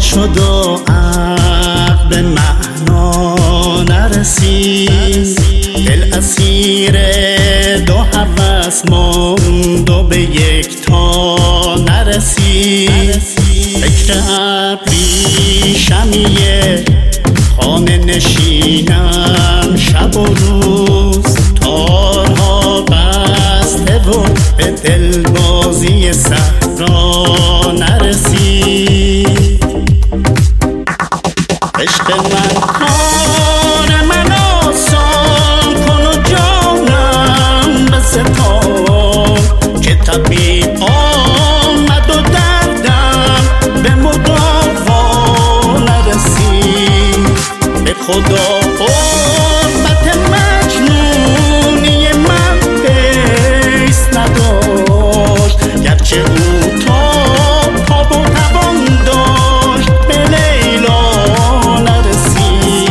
شد و عقل به معنا نرسید، دل اسیر دو هوس ماند و به یک تا نرسید. فکر ابریشمیه خانه نشینم شب و روز، تارها بسته و به دلبازی صحرا نرسید. عشق من کار من آسان کن و جانم بستان، که طبیب آمد و دردم به مداوا نرسید. به خدا قربت مجنونی من حیث نداشت، گرچه او تاب و توان داشت به لیلا نرسید.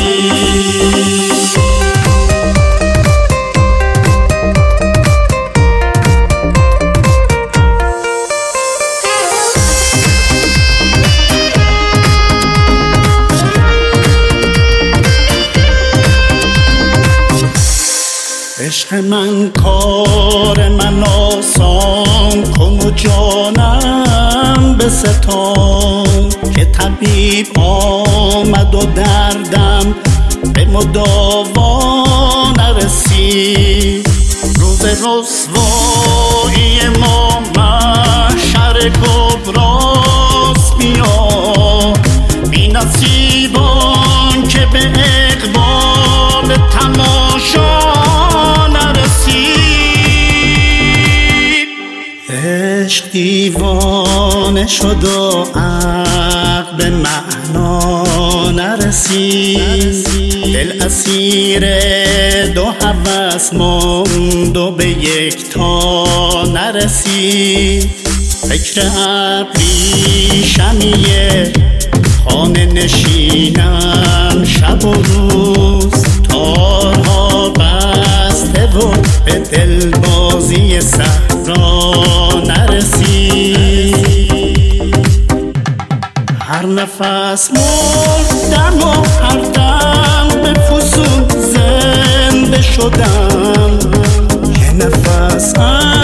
عشق من کار من آسان کن و جانم بستان، که طبیب آمد و دردم به مداوا نرسید. روز رسوایی ما محشر کبراست، بیا بی نصیبان که به اقبال تماشا عشق دیوانه شد و عقل به معنا نرسید، دل اسیر دو هوس ماند و به یک تا نرسید. فکر ابریشمیه خانه نشینم شب و روز، تارها بسته و به دلبازی صحرا نرسید. هر نفس مردم و هر دم به فسون زنده شدم، یه نفس